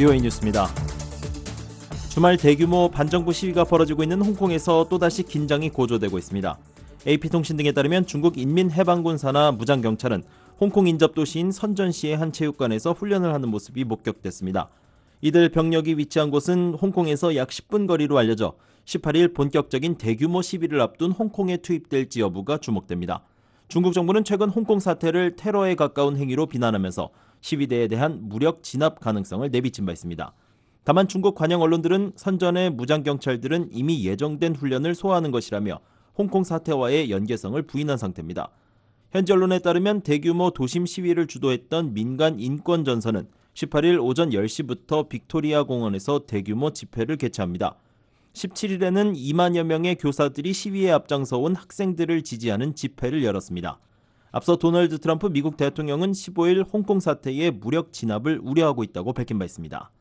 VOA 뉴스입니다. 주말 대규모 반정부 시위가 벌어지고 있는 홍콩에서 또다시 긴장이 고조되고 있습니다. AP통신 등에 따르면 중국 인민해방군 산하 무장경찰은 홍콩 인접 도시인 선전시의 한 체육관에서 훈련을 하는 모습이 목격됐습니다. 이들 병력이 위치한 곳은 홍콩에서 약 10분 거리로 알려져 18일 본격적인 대규모 시위를 앞둔 홍콩에 투입될지 여부가 주목됩니다. 중국 정부는 최근 홍콩 사태를 테러에 가까운 행위로 비난하면서 시위대에 대한 무력 진압 가능성을 내비친 바 있습니다. 다만 중국 관영 언론들은 선전의 무장경찰들은 이미 예정된 훈련을 소화하는 것이라며 홍콩 사태와의 연계성을 부인한 상태입니다. 현지 언론에 따르면 대규모 도심 시위를 주도했던 민간 인권전선은 18일 오전 10시부터 빅토리아 공원에서 대규모 집회를 개최합니다. 17일에는 2만여 명의 교사들이 시위에 앞장서온 학생들을 지지하는 집회를 열었습니다. 앞서 도널드 트럼프 미국 대통령은 15일 홍콩 사태의 무력 진압을 우려하고 있다고 밝힌 바 있습니다.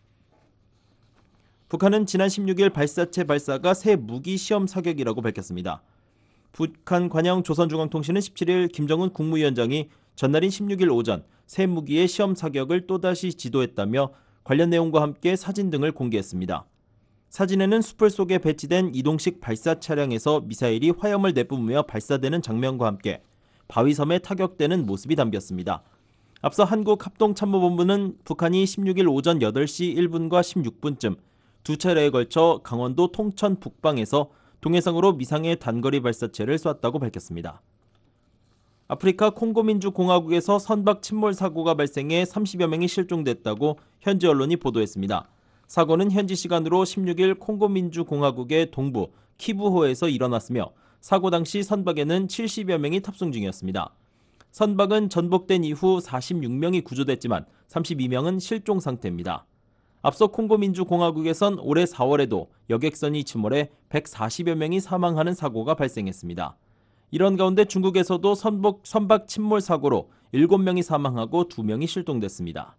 북한은 지난 16일 발사체 발사가 새 무기 시험 사격이라고 밝혔습니다. 북한 관영 조선중앙통신은 17일 김정은 국무위원장이 전날인 16일 오전 새 무기의 시험 사격을 또다시 지도했다며 관련 내용과 함께 사진 등을 공개했습니다. 사진에는 숲을 속에 배치된 이동식 발사 차량에서 미사일이 화염을 내뿜으며 발사되는 장면과 함께 바위섬에 타격되는 모습이 담겼습니다. 앞서 한국합동참모본부는 북한이 16일 오전 8시 1분과 16분쯤 두 차례에 걸쳐 강원도 통천 북방에서 동해상으로 미상의 단거리 발사체를 쐈다고 밝혔습니다. 아프리카 콩고민주공화국에서 선박 침몰 사고가 발생해 30여 명이 실종됐다고 현지 언론이 보도했습니다. 사고는 현지 시간으로 16일 콩고민주공화국의 동부 키부호에서 일어났으며 사고 당시 선박에는 70여 명이 탑승 중이었습니다. 선박은 전복된 이후 46명이 구조됐지만 32명은 실종 상태입니다. 앞서 콩고민주공화국에선 올해 4월에도 여객선이 침몰해 140여 명이 사망하는 사고가 발생했습니다. 이런 가운데 중국에서도 선박 침몰 사고로 7명이 사망하고 2명이 실종됐습니다.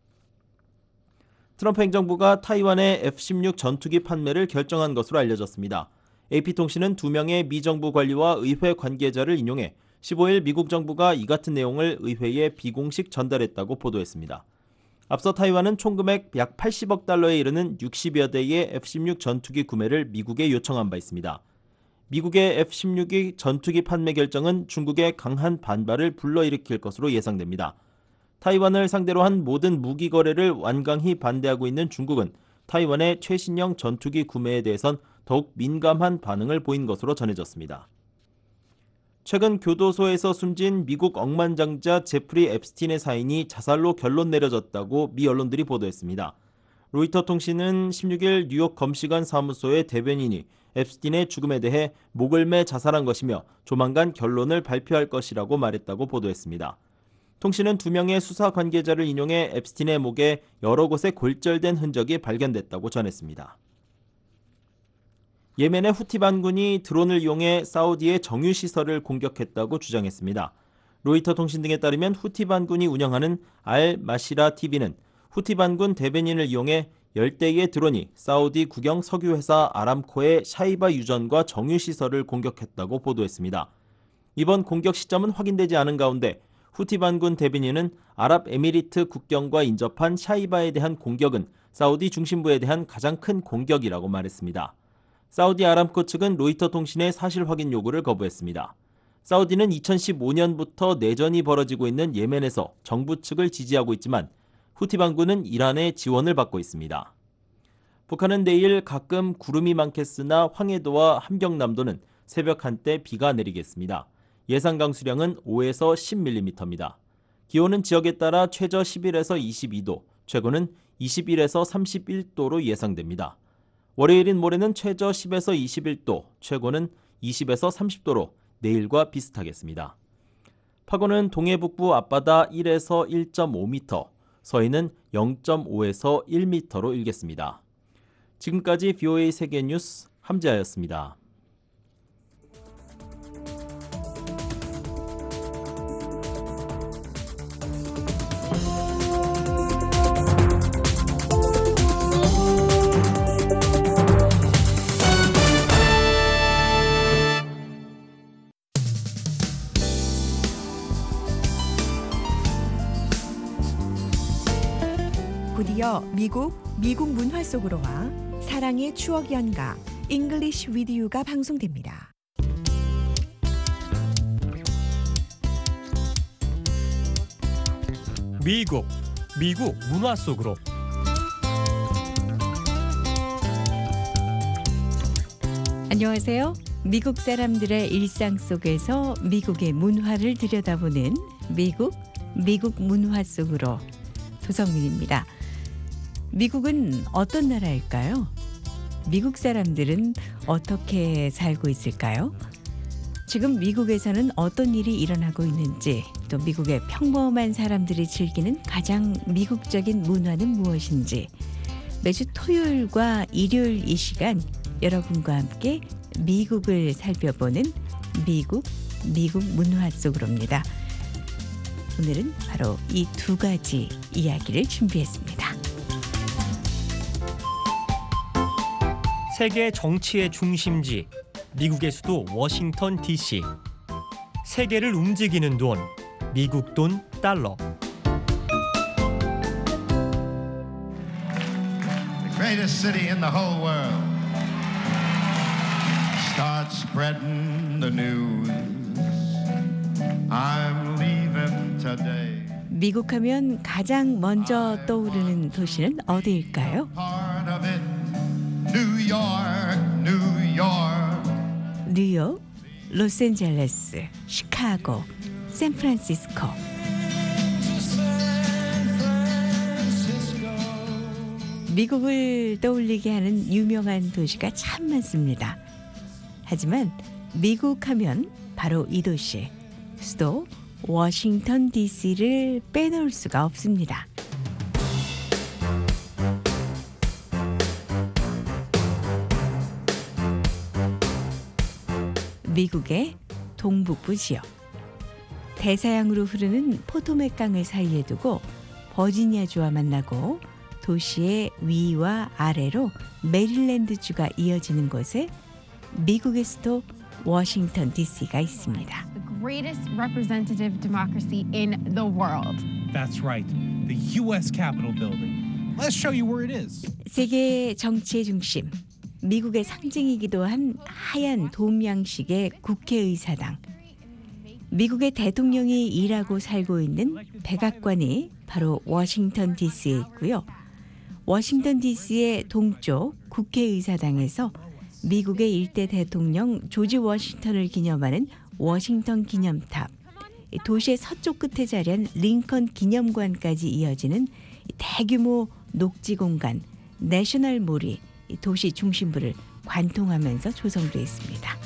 트럼프 행정부가 타이완의 F-16 전투기 판매를 결정한 것으로 알려졌습니다. AP통신은 2명의 미정부 관리와 의회 관계자를 인용해 15일 미국 정부가 이 같은 내용을 의회에 비공식 전달했다고 보도했습니다. 앞서 타이완은 총 금액 약 80억 달러에 이르는 60여 대의 F-16 전투기 구매를 미국에 요청한 바 있습니다. 미국의 F-16이 전투기 판매 결정은 중국의 강한 반발을 불러일으킬 것으로 예상됩니다. 타이완을 상대로 한 모든 무기 거래를 완강히 반대하고 있는 중국은 타이완의 최신형 전투기 구매에 대해선 더욱 민감한 반응을 보인 것으로 전해졌습니다. 최근 교도소에서 숨진 미국 억만장자 제프리 앱스틴의 사인이 자살로 결론 내려졌다고 미 언론들이 보도했습니다. 로이터 통신은 16일 뉴욕 검시관 사무소의 대변인이 앱스틴의 죽음에 대해 목을 매 자살한 것이며 조만간 결론을 발표할 것이라고 말했다고 보도했습니다. 통신은 2명의 수사 관계자를 인용해 앱스틴의 목에 여러 곳에 골절된 흔적이 발견됐다고 전했습니다. 예멘의 후티 반군이 드론을 이용해 사우디의 정유시설을 공격했다고 주장했습니다. 로이터 통신 등에 따르면 후티 반군이 운영하는 알-마시라 TV는 후티 반군 대변인을 이용해 10대의 드론이 사우디 국영 석유회사 아람코의 샤이바 유전과 정유시설을 공격했다고 보도했습니다. 이번 공격 시점은 확인되지 않은 가운데 후티 반군 대변인은 아랍에미리트 국경과 인접한 샤이바에 대한 공격은 사우디 중심부에 대한 가장 큰 공격이라고 말했습니다. 사우디 아람코 측은 로이터 통신의 사실 확인 요구를 거부했습니다. 사우디는 2015년부터 내전이 벌어지고 있는 예멘에서 정부 측을 지지하고 있지만 후티 반군은 이란의 지원을 받고 있습니다. 북한은 내일 가끔 구름이 많겠으나 황해도와 함경남도는 새벽 한때 비가 내리겠습니다. 예상 강수량은 5에서 10mm입니다. 기온은 지역에 따라 최저 11에서 22도, 최고는 21에서 31도로 예상됩니다. 월요일인 모레는 최저 10에서 21도, 최고는 20에서 30도로 내일과 비슷하겠습니다. 파고는 동해북부 앞바다 1에서 1.5m, 서해는 0.5에서 1m로 일겠습니다. 지금까지 VOA 세계뉴스 함재하였습니다. 부디 이어 미국 문화 속으로와 사랑의 추억 연가 English with You가 방송됩니다. 미국 문화 속으로. 안녕하세요. 미국 사람들의 일상 속에서 미국의 문화를 들여다보는 미국 문화 속으로 조성민입니다. 미국은 어떤 나라일까요? 미국 사람들은 어떻게 살고 있을까요? 지금 미국에서는 어떤 일이 일어나고 있는지, 또 미국의 평범한 사람들이 즐기는 가장 미국적인 문화는 무엇인지, 매주 토요일과 일요일 이 시간 여러분과 함께 미국을 살펴보는 미국 문화 속으로입니다. 오늘은 바로 이 두 가지 이야기를 준비했습니다. 세계 정치의 중심지, 미국의 수도 워싱턴 DC. 세계를 움직이는 돈, 미국 돈 달러. The greatest city in the whole world. Start spreading the news. I'm leaving today. 미국 하면 가장 먼저 떠오르는 도시는 어디일까요? Part of it, New York, New York. 뉴욕, 로스앤젤레스, 시카고, 샌프란시스코. 미국을 떠올리게 하는 유명한 도시가 참 많습니다. 하지만 미국 하면 바로 이 도시, 수도 워싱턴 DC를 빼놓을 수가 없습니다. 미국의 동북부 지역. 대서양으로 흐르는 포토맥 강을 사이에 두고 버지니아주와 만나고 도시의 위와 아래로 메릴랜드주가 이어지는 곳에 미국의 수도 워싱턴 DC가 있습니다. The greatest representative democracy in the world. That's right, the U.S. Capitol building. Let's show you where it is. 세계 정치의 중심, 미국의 상징이기도 한 하얀 돔 양식의 국회의사당. 미국의 대통령이 일하고 살고 있는 백악관이 바로 워싱턴 DC에 있고요. 워싱턴 DC의 동쪽 국회의사당에서 미국의 일대 대통령 조지 워싱턴을 기념하는 워싱턴 기념탑, 도시의 서쪽 끝에 자리한 링컨 기념관까지 이어지는 대규모 녹지 공간 내셔널몰이 도시 중심부를 관통하면서 조성되어 있습니다.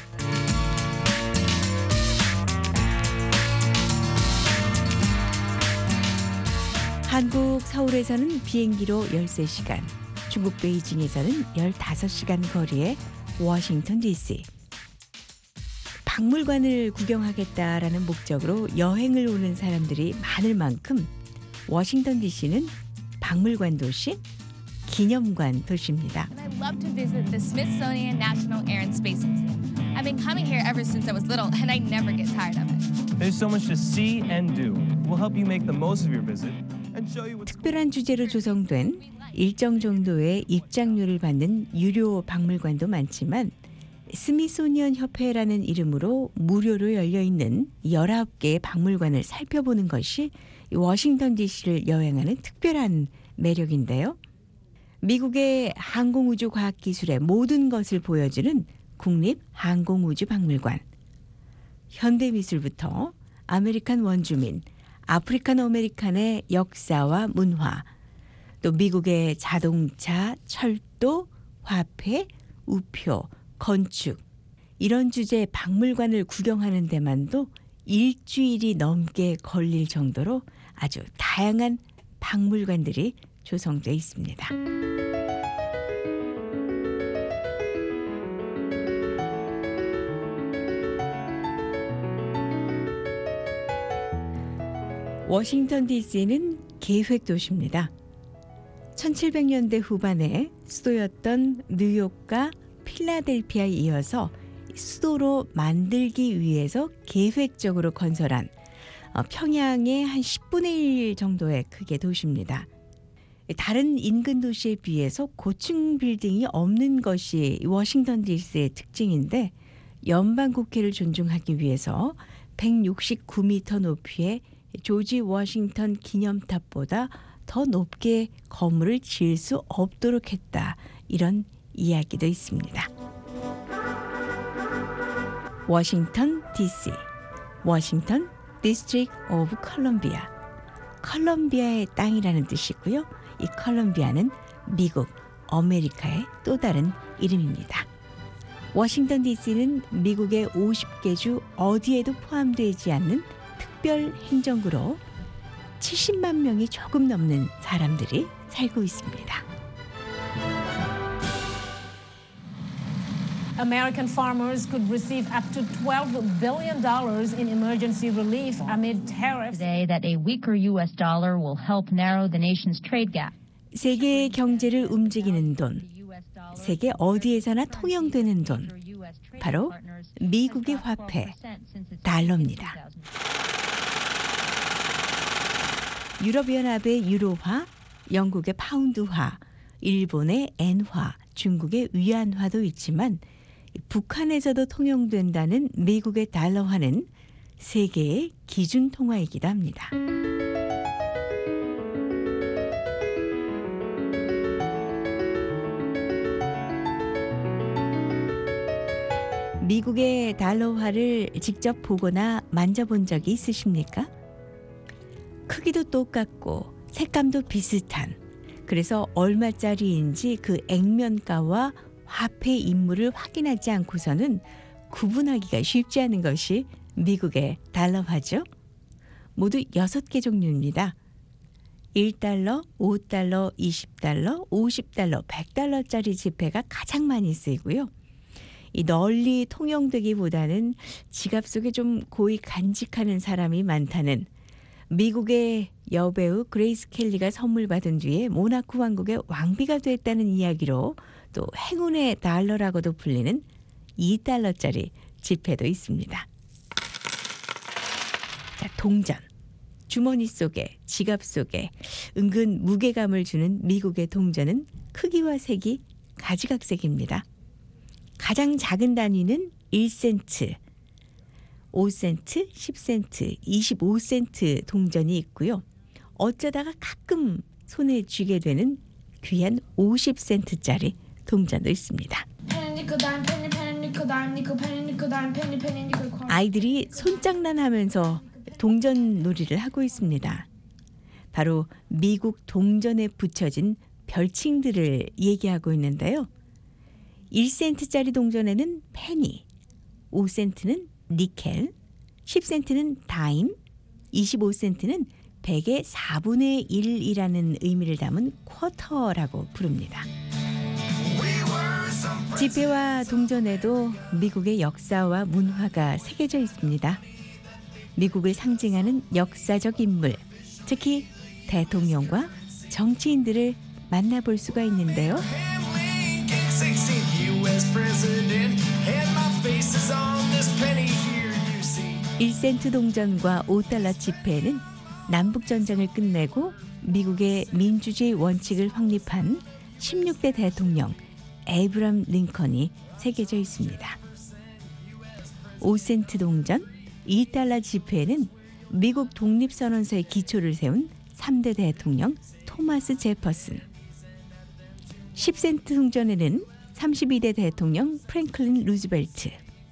한국 서울에서는 비행기로 13시간, 중국 베이징에서는 15시간 거리의 워싱턴 DC. 박물관을 구경하겠다라는 목적으로 여행을 오는 사람들이 많을 만큼 워싱턴 DC는 박물관 도시, 기념관 도시입니다. And I love to visit the Smithsonian National Air and Space Museum. I've been coming here ever since I was little, and I never get tired of it. There's so much to see and do. We'll help you make the most of your visit and show you what's 특별한 주제로 조성된 일정 정도의 입장료를 받는 유료 박물관도 많지만 스미소니언 협회라는 이름으로 무료로 열려있는 19개의 박물관을 살펴보는 것이 워싱턴 DC를 여행하는 특별한 매력인데요. 미국의 항공우주과학기술의 모든 것을 보여주는 국립항공우주박물관. 현대미술부터 아메리칸 원주민, 아프리칸 아메리칸의 역사와 문화, 또 미국의 자동차, 철도, 화폐, 우표, 건축, 이런 주제의 박물관을 구경하는 데만도 일주일이 넘게 걸릴 정도로 아주 다양한 박물관들이 조성되어 있습니다. 워싱턴 DC는 계획 도시입니다. 1700년대 후반에 수도였던 뉴욕과 필라델피아에 이어서 수도로 만들기 위해서 계획적으로 건설한 평양의 한 10분의 1 정도의 크기의 도시입니다. 다른 인근 도시에 비해서 고층 빌딩이 없는 것이 워싱턴 DC의 특징인데 연방 국회를 존중하기 위해서 169m 높이의 조지 워싱턴 기념탑보다 더 높게 건물을 지을 수 없도록 했다. 이런 이야기도 있습니다. 워싱턴 DC, 워싱턴 디스트릭트 오브 컬럼비아. 컬럼비아의 땅이라는 뜻이고요. 이 컬럼비아는 미국, 아메리카의 또 다른 이름입니다. 워싱턴 DC는 미국의 50개 주 어디에도 포함되지 않는 특별 행정구로 70만 명이 조금 넘는 사람들이 살고 있습니다. American farmers could receive up to $12 billion in emergency relief amid tariffs. Today that a weaker U.S. dollar will help narrow the nation's trade gap. 세계 경제를 움직이는 돈, 세계 어디에서나 통용되는 돈, 바로 미국의 화폐, 달러입니다. 유럽연합의 유로화, 영국의 파운드화, 일본의 엔화, 중국의 위안화도 있지만 북한에서도 통용된다는 미국의 달러화는 세계의 기준 통화이기도 합니다. 미국의 달러화를 직접 보거나 만져본 적이 있으십니까? 크기도 똑같고 색감도 비슷한, 그래서 얼마짜리인지 그 액면가와 화폐 인물을 확인하지 않고서는 구분하기가 쉽지 않은 것이 미국의 달러화죠. 모두 6개 종류입니다. 1달러, 5달러, 20달러, 50달러, 100달러짜리 지폐가 가장 많이 쓰이고요. 이 널리 통용되기보다는 지갑 속에 좀 고이 간직하는 사람이 많다는 미국의 여배우 그레이스 켈리가 선물 받은 뒤에 모나코 왕국의 왕비가 됐다는 이야기로 또 행운의 달러라고도 불리는 2달러짜리 지폐도 있습니다. 자, 동전. 주머니 속에, 지갑 속에 은근 무게감을 주는 미국의 동전은 크기와 색이 가지각색입니다. 가장 작은 단위는 1센트, 5센트, 10센트, 25센트 동전이 있고요. 어쩌다가 가끔 손에 쥐게 되는 귀한 50센트짜리 동전도 있습니다. 아이들이 손장난하면서 동전 놀이를 하고 있습니다. 바로 미국 동전에 붙여진 별칭들을 얘기하고 있는데요. 1센트짜리 동전에는 페니, 5센트는 니켈, 10센트는 다임, 25센트는 100의 4분의 1이라는 의미를 담은 쿼터라고 부릅니다. 지폐와 동전에도 미국의 역사와 문화가 새겨져 있습니다. 미국을 상징하는 역사적 인물, 특히 대통령과 정치인들을 만나볼 수가 있는데요. 1센트 동전과 5달러 지폐에는 남북전쟁을 끝내고 미국의 민주주의 원칙을 확립한 16대 대통령 에이브람 링컨이 새겨져 있습니다. 5센트 동전, 2달러 지폐에는 미국 독립선언서의 기초를 세운 3대 대통령 토마스 제퍼슨, 10센트 동전에는 32대 대통령 프랭클린 루즈벨트,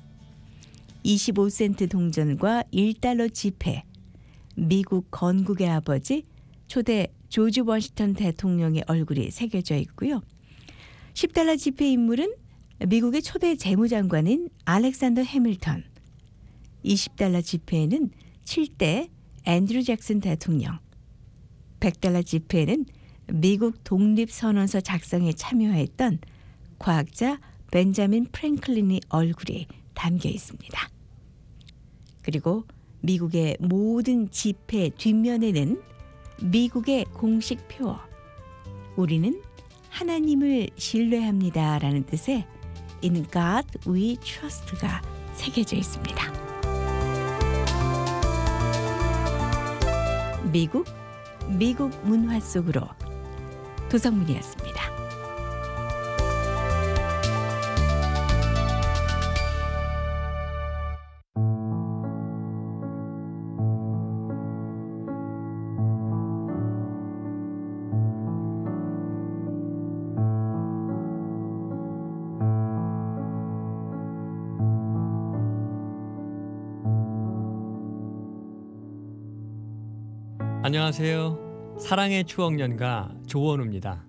25센트 동전과 1달러 지폐, 미국 건국의 아버지 초대 조지 워싱턴 대통령의 얼굴이 새겨져 있고요. 10달러 지폐 인물은 미국의 초대 재무장관인 알렉산더 해밀턴, 20달러 지폐에는 7대 앤드류 잭슨 대통령, 100달러 지폐에는 미국 독립선언서 작성에 참여했던 과학자 벤자민 프랭클린의 얼굴이 담겨 있습니다. 그리고 미국의 모든 지폐 뒷면에는 미국의 공식 표어, 우리는 하나님을 신뢰합니다라는 뜻의 In God We Trust가 새겨져 있습니다. 미국 문화 속으로 도성문이었습니다. 안녕하세요. 사랑의 추억 연가 조원우입니다.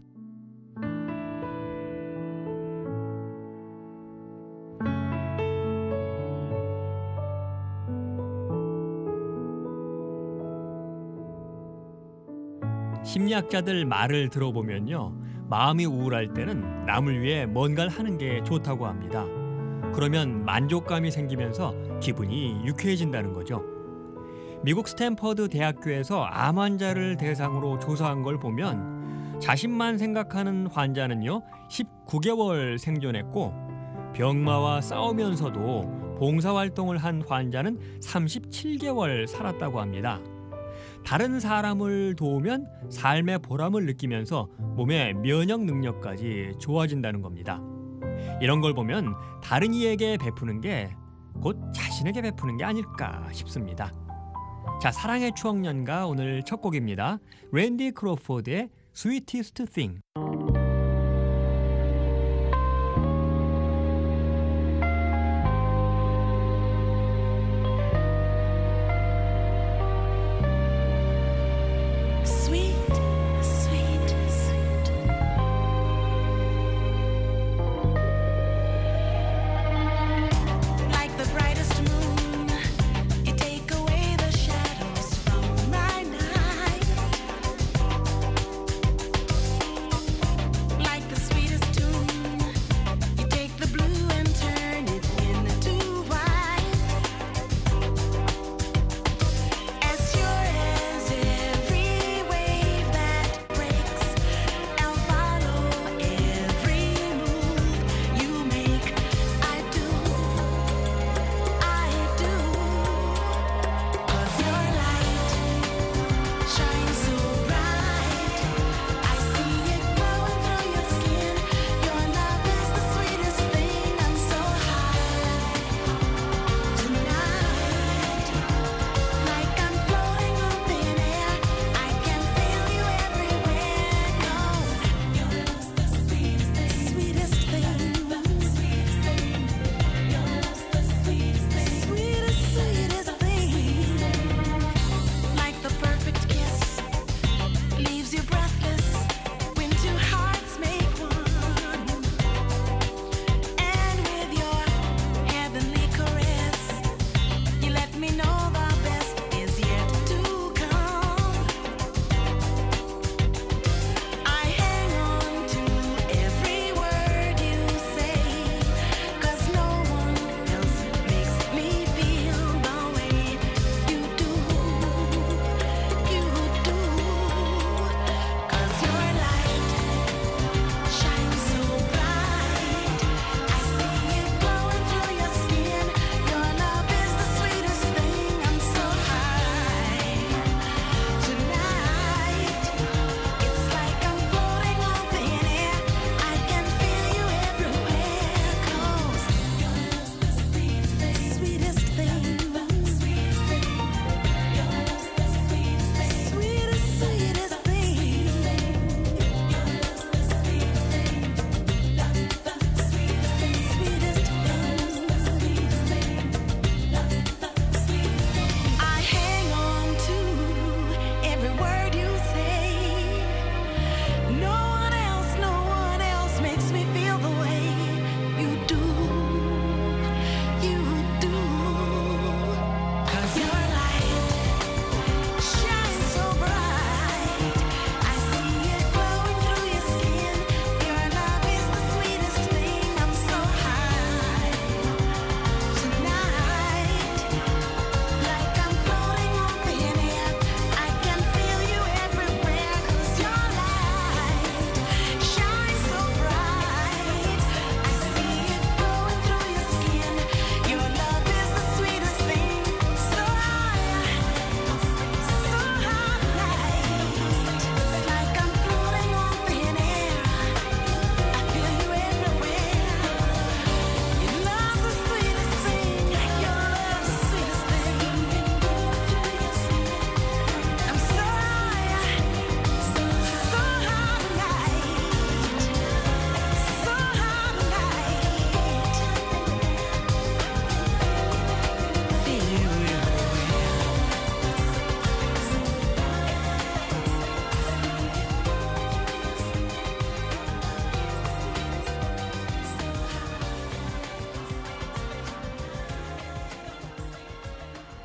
심리학자들 말을 들어보면요, 마음이 우울할 때는 남을 위해 뭔가를 하는 게 좋다고 합니다. 그러면 만족감이 생기면서 기분이 유쾌해진다는 거죠. 미국 스탠퍼드 대학교에서 암 환자를 대상으로 조사한 걸 보면 자신만 생각하는 환자는요 19개월 생존했고, 병마와 싸우면서도 봉사활동을 한 환자는 37개월 살았다고 합니다. 다른 사람을 도우면 삶의 보람을 느끼면서 몸의 면역 능력까지 좋아진다는 겁니다. 이런 걸 보면 다른 이에게 베푸는 게 곧 자신에게 베푸는 게 아닐까 싶습니다. 자, 사랑의 추억 연가 오늘 첫 곡입니다. 랜디 크로포드의 Sweetest Thing.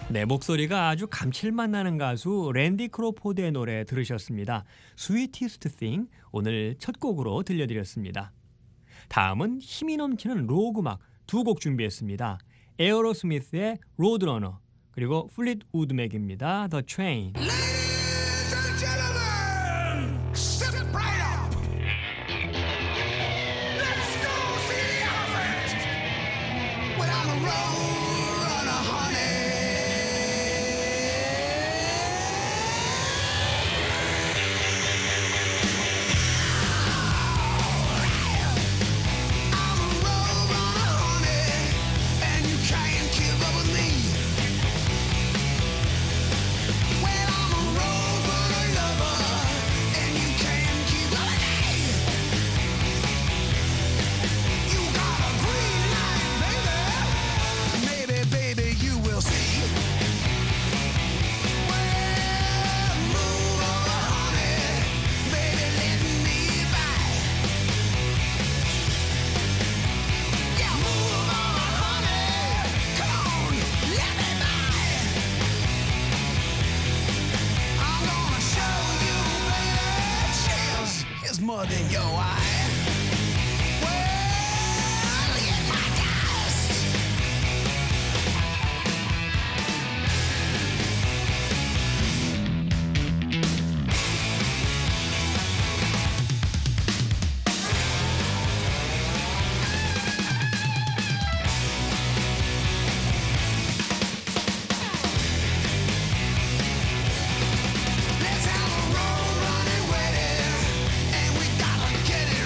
네, 목소리가 아주 감칠맛 나는 가수 랜디 크로포드의 노래 들으셨습니다. Sweetest Thing 오늘 첫 곡으로 들려드렸습니다. 다음은 힘이 넘치는 록 음악 두 곡 준비했습니다. 에어로스미스의 로드러너 그리고 플릿 우드맥입니다. The Train. Ladies and gentlemen, step right up. Let's go see the elephant. When I'm a road runner, honey. I'm a road runner, honey, and you can't keep up with me. Well, I'm a road runner lover, and you can't keep up with me. You got a green light, baby. Maybe, baby, you will see. Well, move over, honey. Baby, let me by. Yeah, move over, honey. Come on, let me by. I'm gonna show you, baby, chills is more than your eye. Well, in my dust. Let's have a road running wedding, and we gotta get it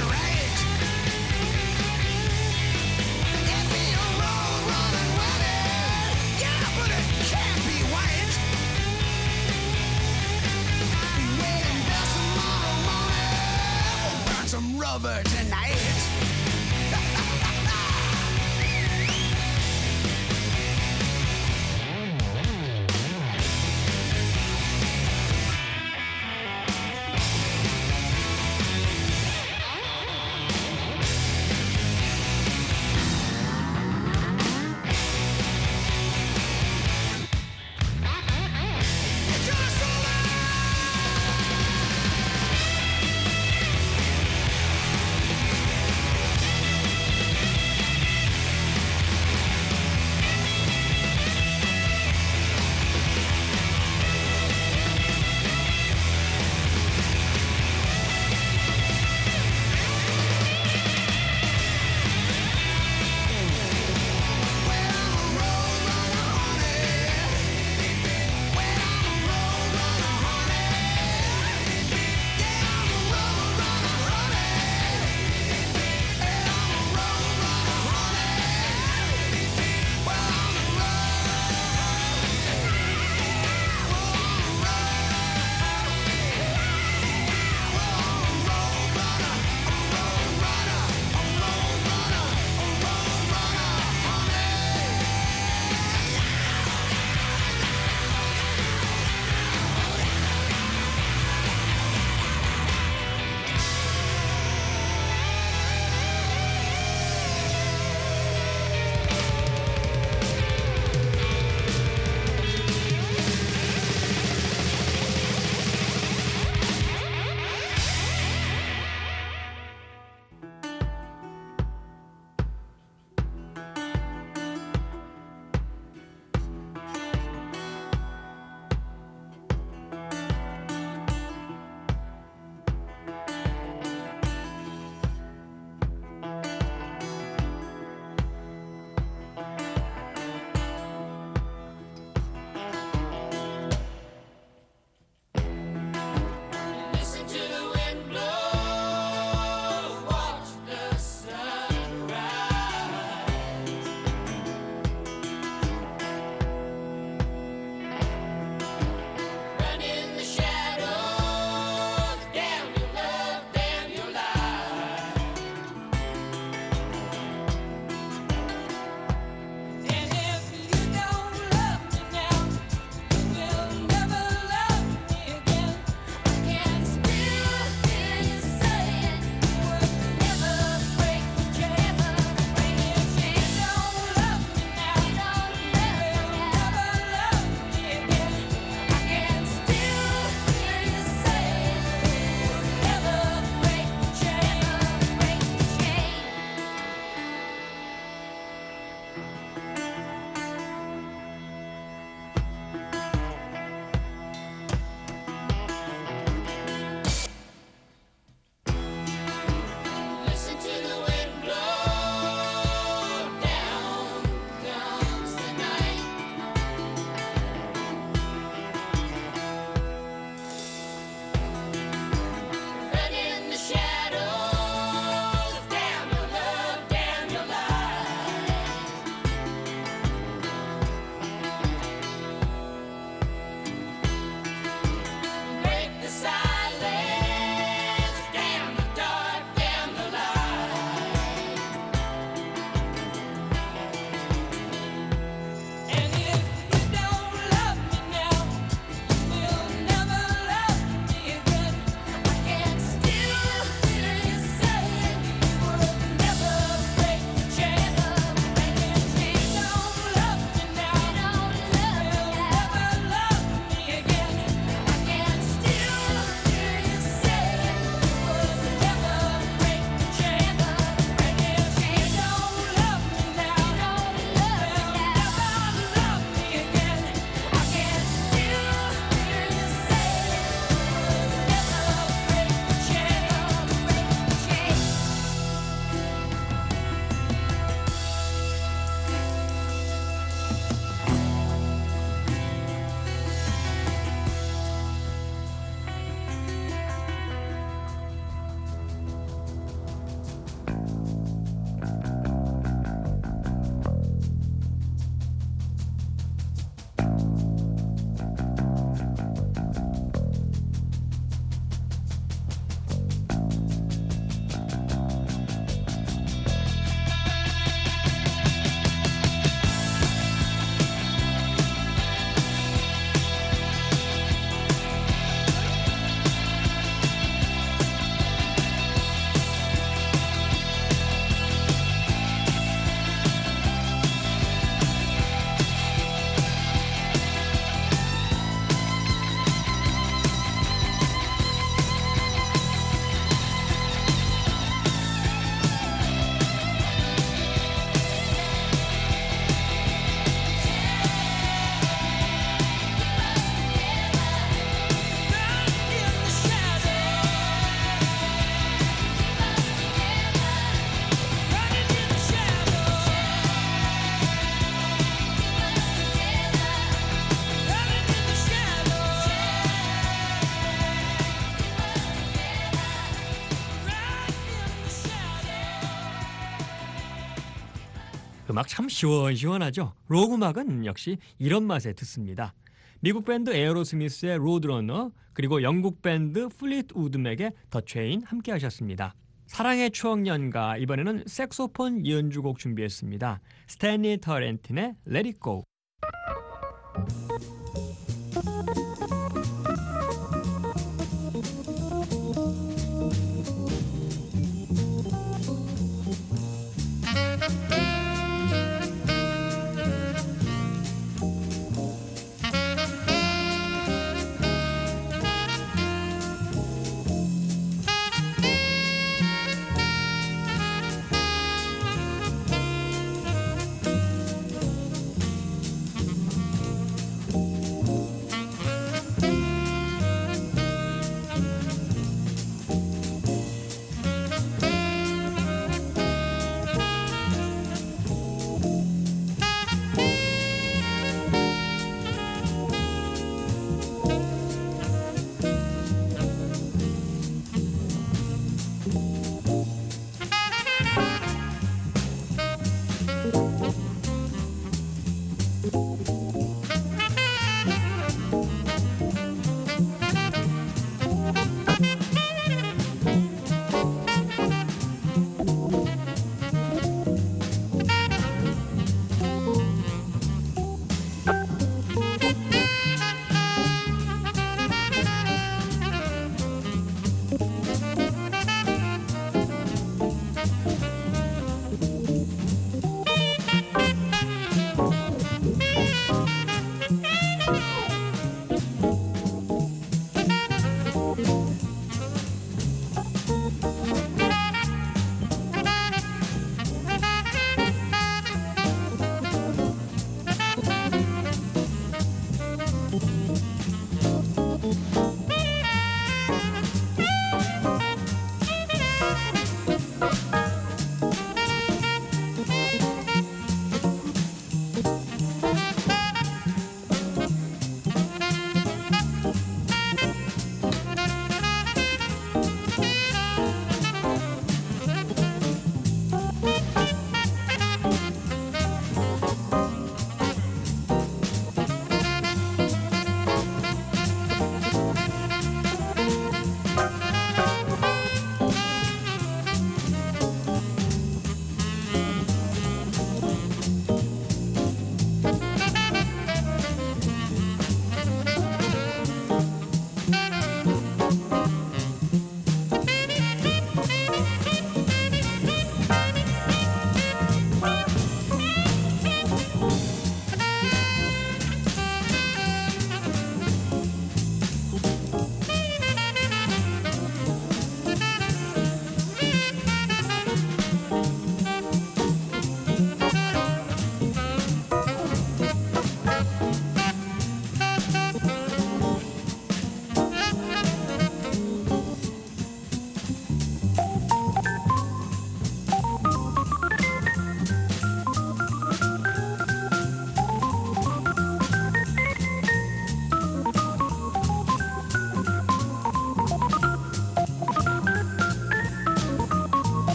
음악 참 시원시원하죠. 록 음악은 역시 이런 맛에 듣습니다. 미국 밴드 에어로스미스의 로드러너, 그리고 영국 밴드 플리트우드 맥의 더 체인 함께 하셨습니다. 사랑의 추억 연가, 이번에는 색소폰 연주곡 준비했습니다. 스탠리 터렌틴의 Let It Go.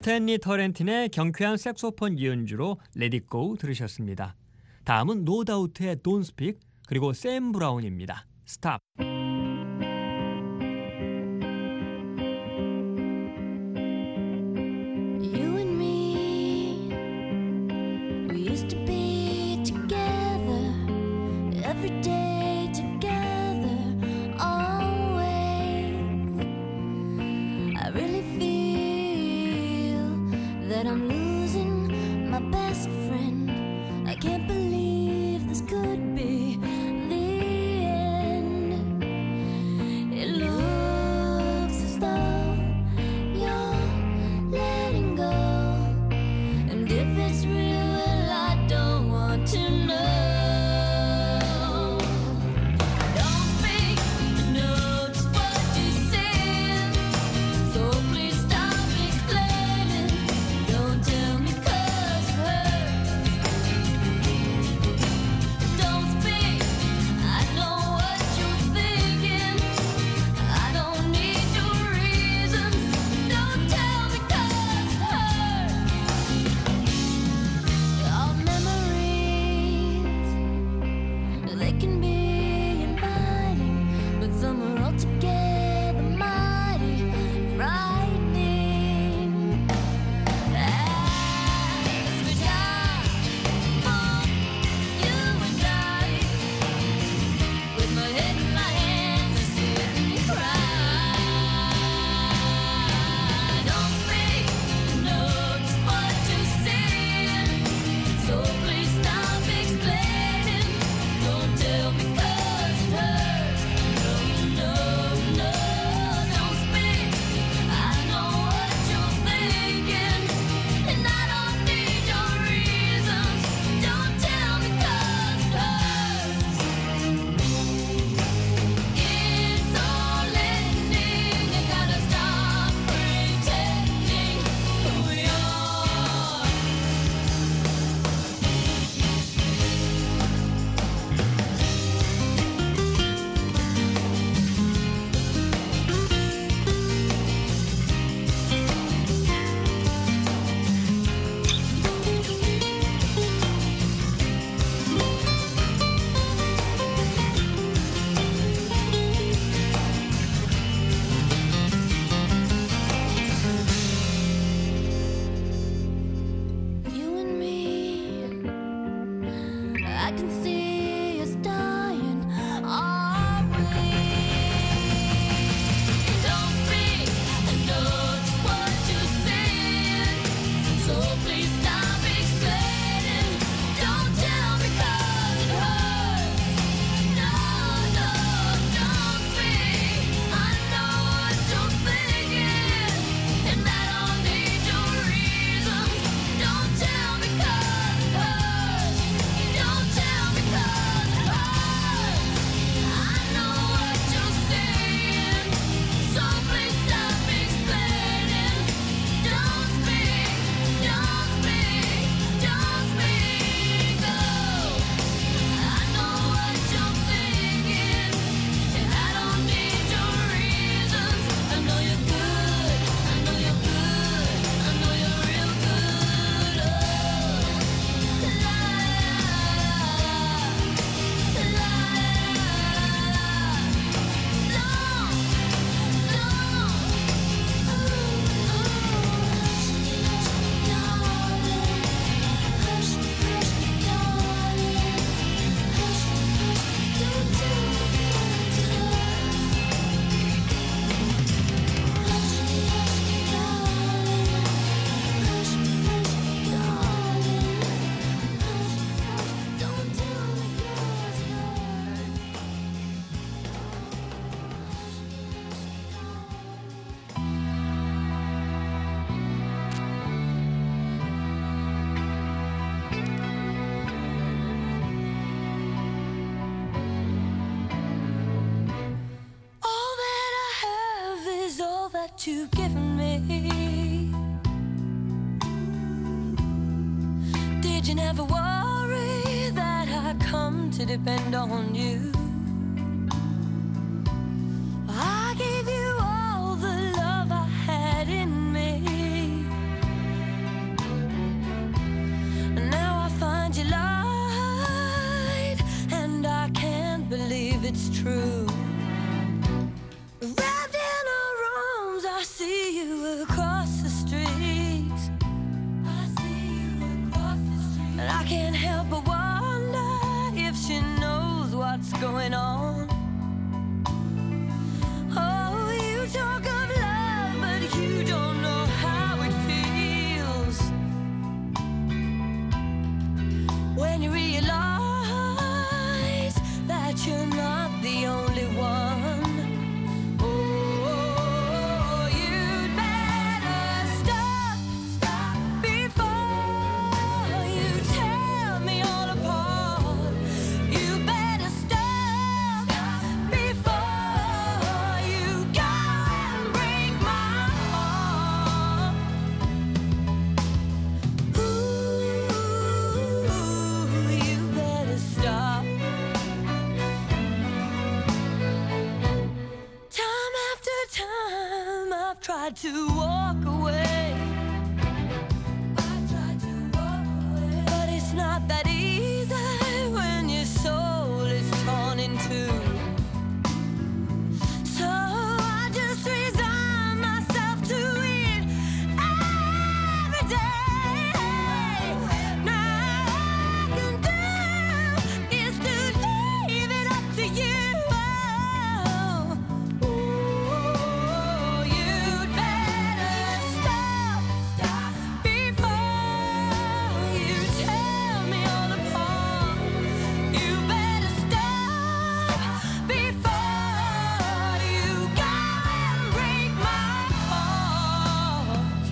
스탠리 터렌틴의 경쾌한 색소폰 연주로 Let It Go 들으셨습니다. 다음은 No Doubt의 Don't Speak 그리고 샘 브라운입니다. Stop. You and me, we used to be together every day together, always. I really feel that I'm losing my best friend. I can't believe this could be the end. It looks as though you're letting go, and if it's real, well, I don't want to know. Don't speak to know just what you said, so please stop explaining. Don't tell me 'cause it hurts. Don't speak, I know what you're thinking. I don't need your reasons. Don't tell me 'cause it hurts. Our memories, they can be inviting, but some are altogether mighty frightening. As we die for you and I, with my head in my hands, I sit and cry. Don't speak, know just what you're saying, so please stop explaining. Don't tell me 'cause it hurts. No, no, no, don't speak. I know what you're thinking, and I don't need your reasons. Don't tell me 'cause it hurts. It's all ending. You gotta stop pretending who you are. You and me, I can see us dying, are we? Don't speak, I know just what you're saying, so please stop explaining. Don't tell me 'cause it hurts. No, no, don't speak. I know what you're thinking, and I don't need your reasons. Don't tell me 'cause it hurts. Don't tell me 'cause it hurts. I know what you're saying, so please stop explaining. Don't speak, don't speak, don't speak. Oh, I know what you're thinking, and I don't need your reasons. I know you're good, I know you're good, I know you're real good. Oh, la la la all that I have is all that you've given me. Did you never worry that I come to depend on you? I gave you all the love I had in me. tried to walk away. But it's not that easy when your soul is torn in two. So I just resign myself to it every day. Now all I can do is to leave it up to you. You'd better stop before you tear me all apart. You better stop before you go and break my heart.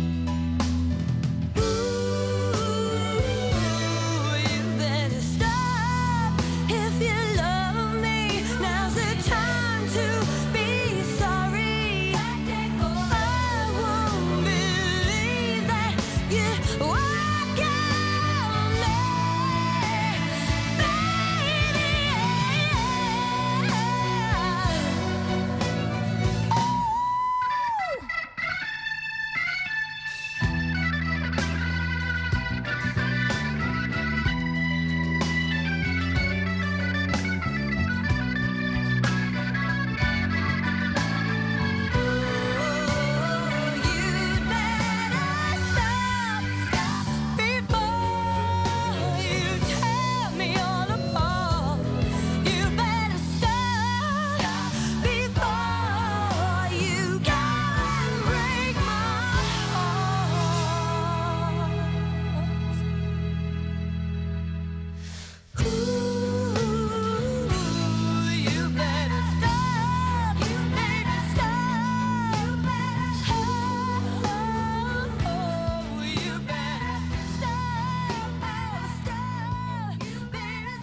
You better stop if you love me. Now's the time to be sorry. I won't believe that you walk on You'd better stop before you tear me all apart. You better stop before you go and break my heart. You better stop. You better stop. You better stop. You better stop. You better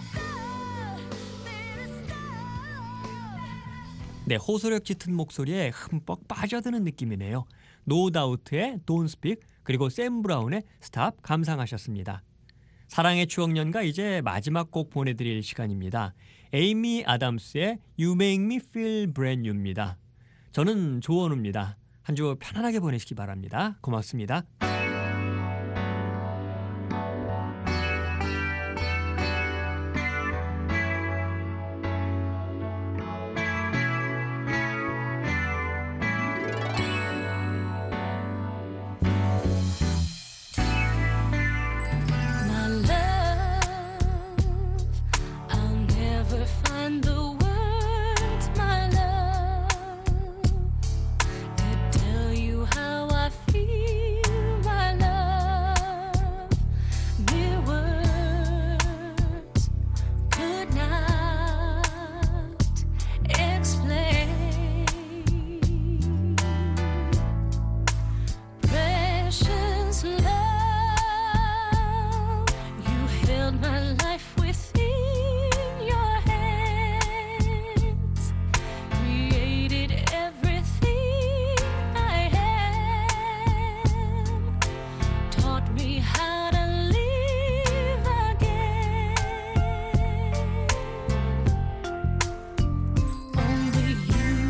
stop. 네, 호소력 짙은 목소리에 흠뻑 빠져드는 느낌이네요. 노다우트의 Don't Speak 그리고 샘 브라운의 Stop 감상하셨습니다. 사랑의 추억연가 이제 마지막 곡 보내드릴 시간입니다. 에이미 아담스의 You Make Me Feel Brand New입니다. 저는 조원우입니다. 한 주 편안하게 보내시기 바랍니다. 고맙습니다. My love, I'll never find the words, my love, to tell you how I feel, my love. Mere words could not explain. Precious love, you held my life within your hands, created everything I am, taught me how to live again. Only you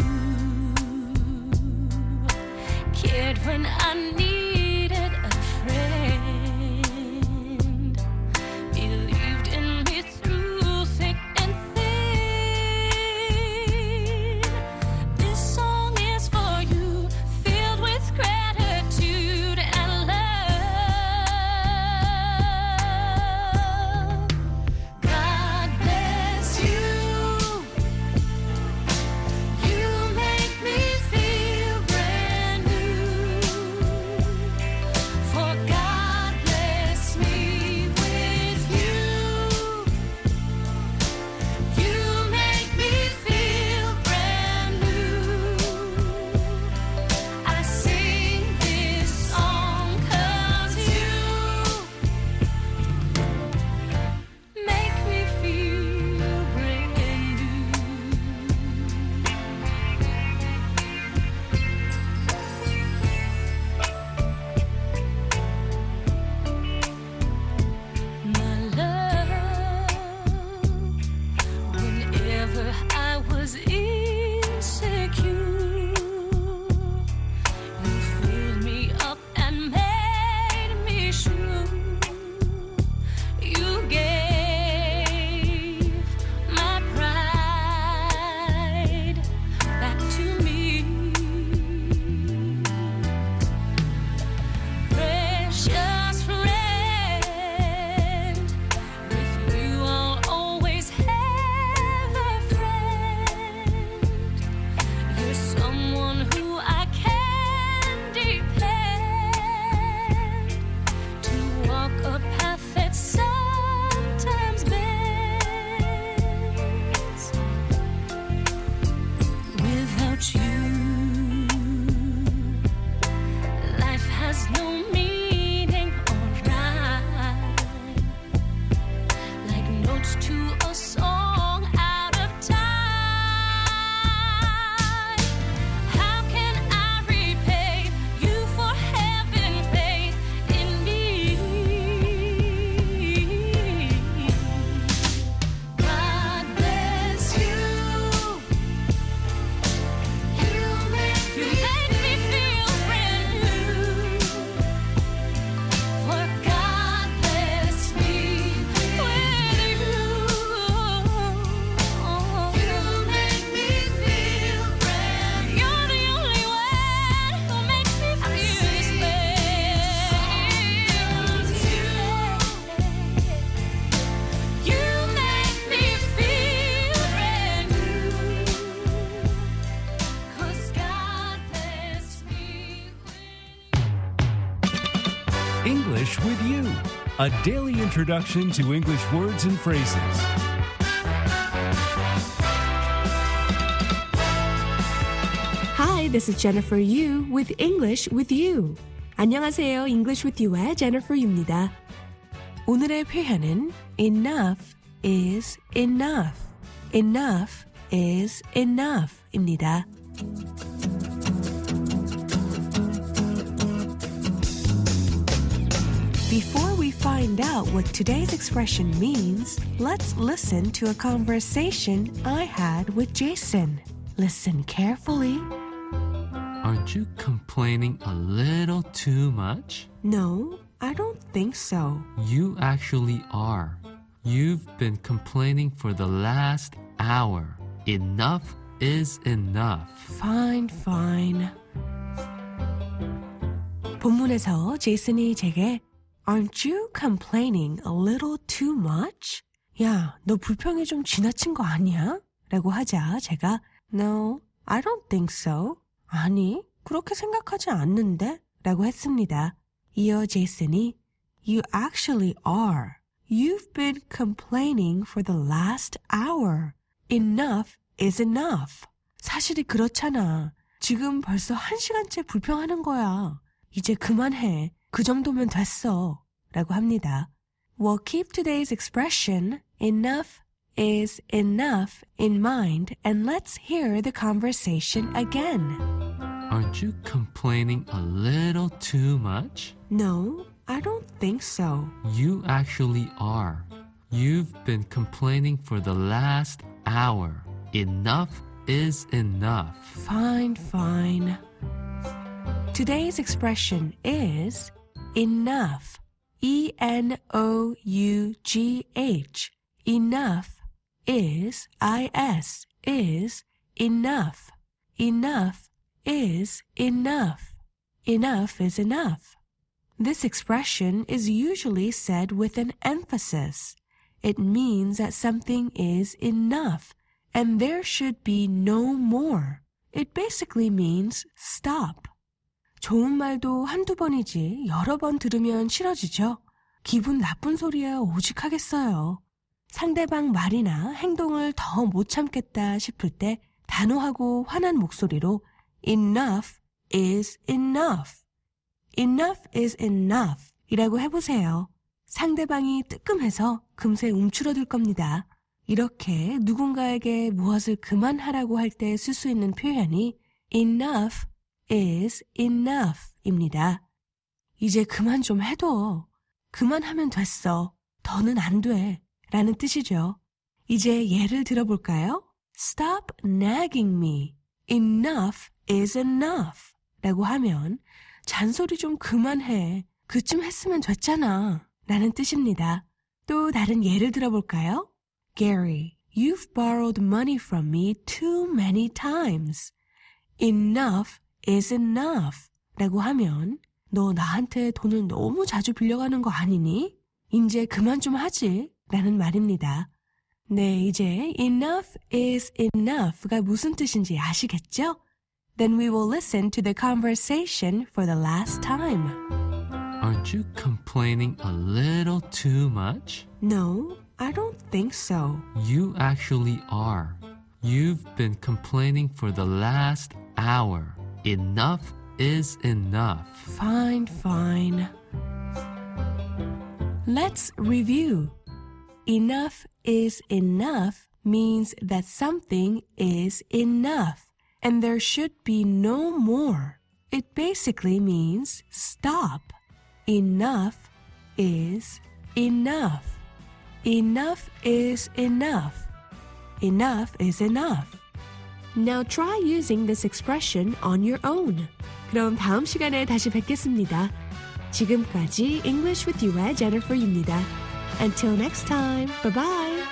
cared when I needed a friend, believed in me through thick and thin. This song is for you, filled with gratitude and love. God bless you. You make me feel brand new. English with You, a daily introduction to English words and phrases. Hi, this is Jennifer Yu with English with You. 안녕하세요. English with You의 Jennifer Yu입니다. 오늘의 표현은 enough is enough. enough is enough입니다. Before we find out what today's expression means, let's listen to a conversation I had with Jason. Listen carefully. Aren't you complaining a little too much? No, I don't think so. You actually are. You've been complaining for the last hour. Enough is enough. Fine, fine. 본문에서 제이슨이 제게 Aren't you complaining a little too much? 야, 너 불평이 좀 지나친 거 아니야? 라고 하자 제가 No, I don't think so. 아니, 그렇게 생각하지 않는데? 라고 했습니다. 이어 제이슨이 You actually are. You've been complaining for the last hour. Enough is enough. 사실이 그렇잖아. 지금 벌써 1시간째 불평하는 거야. 이제 그만해. 그 정도면 됐어. 라고 합니다. We'll keep today's expression enough is enough in mind and let's hear the conversation again. Aren't you complaining a little too much? No, I don't think so. You actually are. You've been complaining for the last hour. Enough is enough. Fine, fine. Today's expression is enough. E-N-O-U-G-H. Enough is I-S is enough. Enough is enough. Enough is enough. This expression is usually said with an emphasis. It means that something is enough and there should be no more. It basically means stop. 좋은 말도 한두 번이지 여러 번 들으면 싫어지죠? 기분 나쁜 소리야 오직하겠어요. 상대방 말이나 행동을 더 못 참겠다 싶을 때 단호하고 화난 목소리로 Enough is enough. Enough is enough 이라고 해보세요. 상대방이 뜨끔해서 금세 움츠러들 겁니다. 이렇게 누군가에게 무엇을 그만하라고 할 때 쓸 수 있는 표현이 Enough is enough입니다. 이제 그만 좀 해둬. 그만하면 됐어. 더는 안 돼. 라는 뜻이죠. 이제 예를 들어볼까요? Stop nagging me. Enough is enough. 라고 하면 잔소리 좀 그만해. 그쯤 했으면 됐잖아. 라는 뜻입니다. 또 다른 예를 들어볼까요? Gary, you've borrowed money from me too many times. Enough is enough. 라고 하면 너 나한테 돈을 너무 자주 빌려가는 거 아니니? 이제 그만 좀 하지. 라는 말입니다. 네, 이제 enough is enough가 무슨 뜻인지 아시겠죠? Then we will listen to the conversation for the last time. Aren't you complaining a little too much? No, I don't think so. You actually are. You've been complaining for the last hour. Enough is enough. Fine, fine. Let's review. Enough is enough means that something is enough and there should be no more. It basically means stop. Enough is enough. Enough is enough. Enough is enough. Now try using this expression on your own. 그럼 다음 시간에 다시 뵙겠습니다. 지금까지 English with You의 Jennifer입니다. Until next time, bye-bye.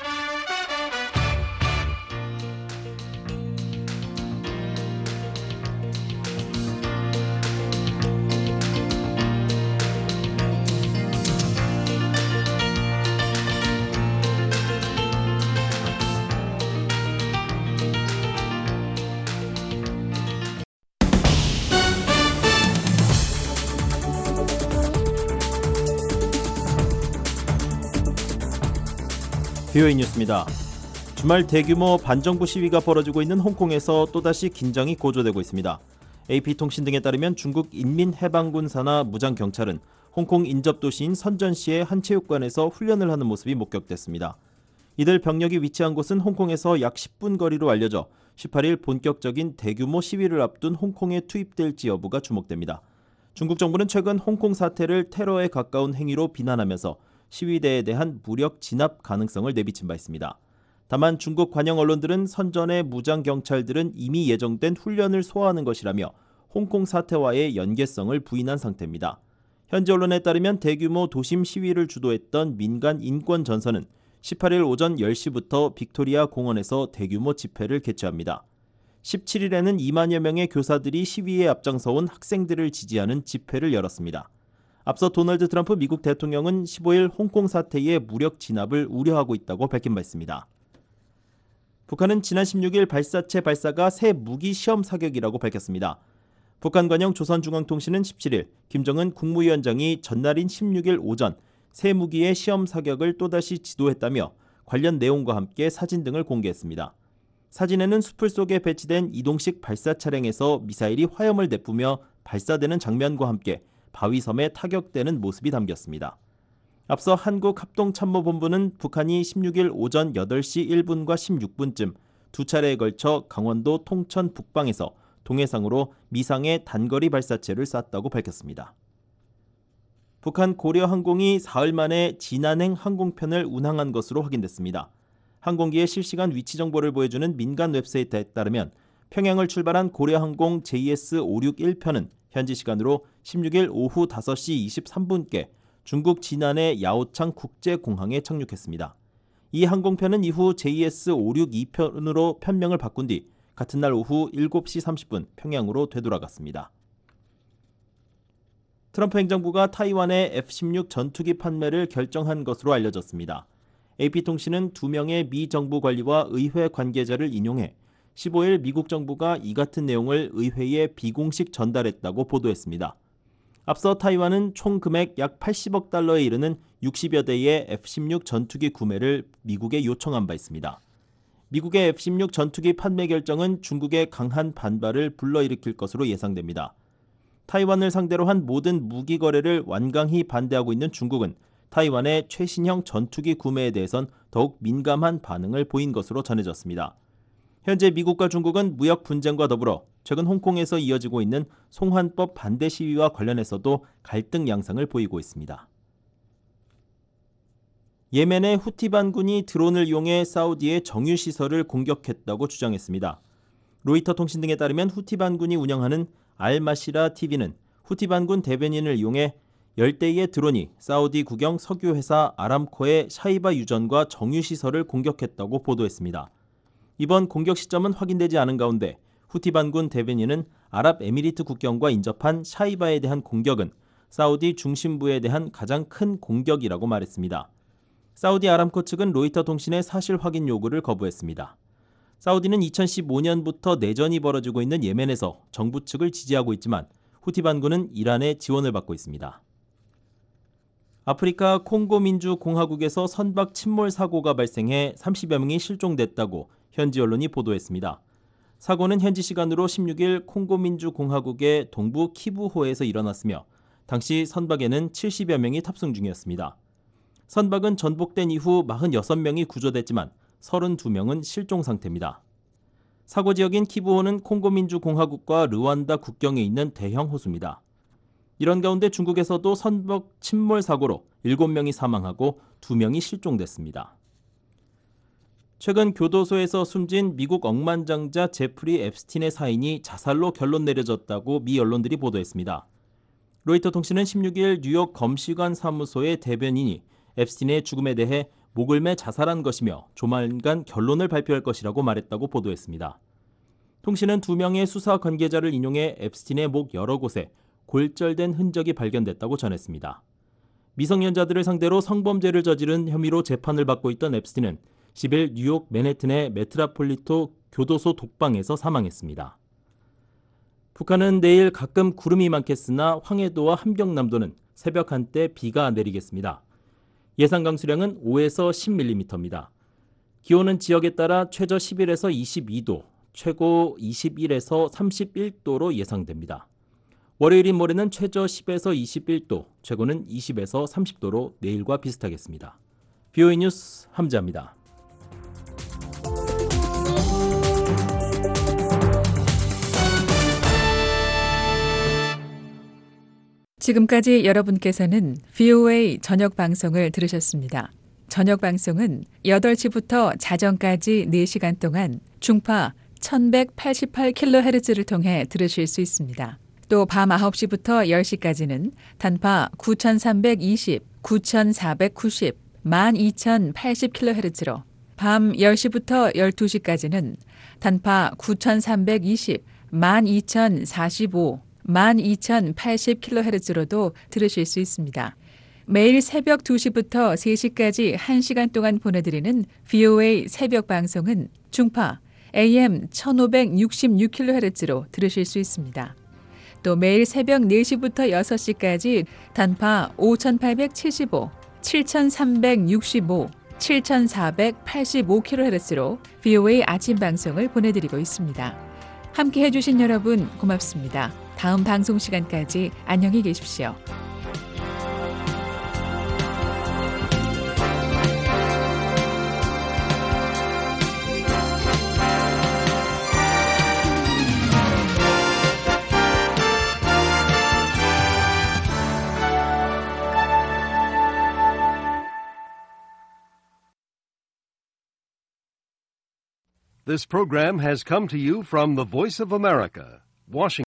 VOA 뉴스입니다. 주말 대규모 반정부 시위가 벌어지고 있는 홍콩에서 또다시 긴장이 고조되고 있습니다. AP통신 등에 따르면 중국 인민해방군 산하 무장경찰은 홍콩 인접도시인 선전시의 한 체육관에서 훈련을 하는 모습이 목격됐습니다. 이들 병력이 위치한 곳은 홍콩에서 약 10분 거리로 알려져 18일 본격적인 대규모 시위를 앞둔 홍콩에 투입될지 여부가 주목됩니다. 중국 정부는 최근 홍콩 사태를 테러에 가까운 행위로 비난하면서 시위대에 대한 무력 진압 가능성을 내비친 바 있습니다. 다만 중국 관영 언론들은 선전의 무장경찰들은 이미 예정된 훈련을 소화하는 것이라며 홍콩 사태와의 연계성을 부인한 상태입니다. 현지 언론에 따르면 대규모 도심 시위를 주도했던 민간 인권전선은 18일 오전 10시부터 빅토리아 공원에서 대규모 집회를 개최합니다. 17일에는 2만여 명의 교사들이 시위에 앞장서온 학생들을 지지하는 집회를 열었습니다. 앞서 도널드 트럼프 미국 대통령은 15일 홍콩 사태의 무력 진압을 우려하고 있다고 밝힌 바 있습니다. 북한은 지난 16일 발사체 발사가 새 무기 시험 사격이라고 밝혔습니다. 북한 관영 조선중앙통신은 17일 김정은 국무위원장이 전날인 16일 오전 새 무기의 시험 사격을 또다시 지도했다며 관련 내용과 함께 사진 등을 공개했습니다. 사진에는 숲을 속에 배치된 이동식 발사 차량에서 미사일이 화염을 내뿜며 발사되는 장면과 함께 바위섬에 타격되는 모습이 담겼습니다. 앞서 한국합동참모본부는 북한이 16일 오전 8시 1분과 16분쯤 두 차례에 걸쳐 강원도 통천 북방에서 동해상으로 미상의 단거리 발사체를 쐈다고 밝혔습니다. 북한 고려항공이 사흘 만에 진안행 항공편을 운항한 것으로 확인됐습니다. 항공기의 실시간 위치 정보를 보여주는 민간 웹사이트에 따르면 평양을 출발한 고려항공 JS561편은 현지 시간으로 16일 오후 5시 23분께 중국 진안의 야오창 국제공항에 착륙했습니다. 이 항공편은 이후 JS562편으로 편명을 바꾼 뒤 같은 날 오후 7시 30분 평양으로 되돌아갔습니다. 트럼프 행정부가 타이완의 F-16 전투기 판매를 결정한 것으로 알려졌습니다. AP통신은 2명의 미 정부 관리와 의회 관계자를 인용해 15일 미국 정부가 이 같은 내용을 의회에 비공식 전달했다고 보도했습니다. 앞서 타이완은 총 금액 약 80억 달러에 이르는 60여 대의 F-16 전투기 구매를 미국에 요청한 바 있습니다. 미국의 F-16 전투기 판매 결정은 중국의 강한 반발을 불러일으킬 것으로 예상됩니다. 타이완을 상대로 한 모든 무기 거래를 완강히 반대하고 있는 중국은 타이완의 최신형 전투기 구매에 대해선 더욱 민감한 반응을 보인 것으로 전해졌습니다. 현재 미국과 중국은 무역 분쟁과 더불어 최근 홍콩에서 이어지고 있는 송환법 반대 시위와 관련해서도 갈등 양상을 보이고 있습니다. 예멘의 후티 반군이 드론을 이용해 사우디의 정유시설을 공격했다고 주장했습니다. 로이터 통신 등에 따르면 후티 반군이 운영하는 알마시라 TV는 후티 반군 대변인을 이용해 10대의 드론이 사우디 국영 석유회사 아람코의 샤이바 유전과 정유시설을 공격했다고 보도했습니다. 이번 공격 시점은 확인되지 않은 가운데 후티 반군 대변인은 아랍에미리트 국경과 인접한 샤이바에 대한 공격은 사우디 중심부에 대한 가장 큰 공격이라고 말했습니다. 사우디 아람코 측은 로이터 통신의 사실 확인 요구를 거부했습니다. 사우디는 2015년부터 내전이 벌어지고 있는 예멘에서 정부 측을 지지하고 있지만 후티 반군은 이란의 지원을 받고 있습니다. 아프리카 콩고 민주공화국에서 선박 침몰 사고가 발생해 30여 명이 실종됐다고 현지 언론이 보도했습니다. 사고는 현지 시간으로 16일 콩고 민주공화국의 동부 키부호에서 일어났으며 당시 선박에는 70여 명이 탑승 중이었습니다. 선박은 전복된 이후 46명이 구조됐지만 32명은 실종 상태입니다. 사고 지역인 키부호는 콩고 민주공화국과 르완다 국경에 있는 대형 호수입니다. 이런 가운데 중국에서도 선박 침몰 사고로 7명이 사망하고 2명이 실종됐습니다. 최근 교도소에서 숨진 미국 억만장자 제프리 앱스틴의 사인이 자살로 결론 내려졌다고 미 언론들이 보도했습니다. 로이터 통신은 16일 뉴욕 검시관 사무소의 대변인이 앱스틴의 죽음에 대해 목을 매 자살한 것이며 조만간 결론을 발표할 것이라고 말했다고 보도했습니다. 통신은 2명의 수사 관계자를 인용해 앱스틴의 목 여러 곳에 골절된 흔적이 발견됐다고 전했습니다. 미성년자들을 상대로 성범죄를 저지른 혐의로 재판을 받고 있던 앱스틴은 10일 뉴욕 맨해튼의 메트라폴리토 교도소 독방에서 사망했습니다. 북한은 내일 가끔 구름이 많겠으나 황해도와 함경남도는 새벽 한때 비가 내리겠습니다. 예상 강수량은 5에서 10mm입니다. 기온은 지역에 따라 최저 11에서 22도, 최고 21에서 31도로 예상됩니다. 월요일인 모레는 최저 10에서 21도, 최고는 20에서 30도로 내일과 비슷하겠습니다. BOE 뉴스 함자입니다. 지금까지 여러분께서는 VOA 저녁 방송을 들으셨습니다. 저녁 방송은 8시부터 자정까지 4시간 동안 중파 1188kHz를 통해 들으실 수 있습니다. 또 밤 9시부터 10시까지는 단파 9320, 9490, 12080kHz로 밤 10시부터 12시까지는 단파 9320, 12045, 12080kHz로도 들으실 수 있습니다. 매일 새벽 2시부터 3시까지 1시간 동안 보내드리는 VOA 새벽 방송은 중파 AM 1566kHz로 들으실 수 있습니다. 또 매일 새벽 4시부터 6시까지 단파 5875, 7365, 7485kHz로 VOA 아침 방송을 보내드리고 있습니다. 함께 해주신 여러분 고맙습니다. 다음 방송 시간까지 안녕히 계십시오. This program has come to you from the Voice of America, Washington.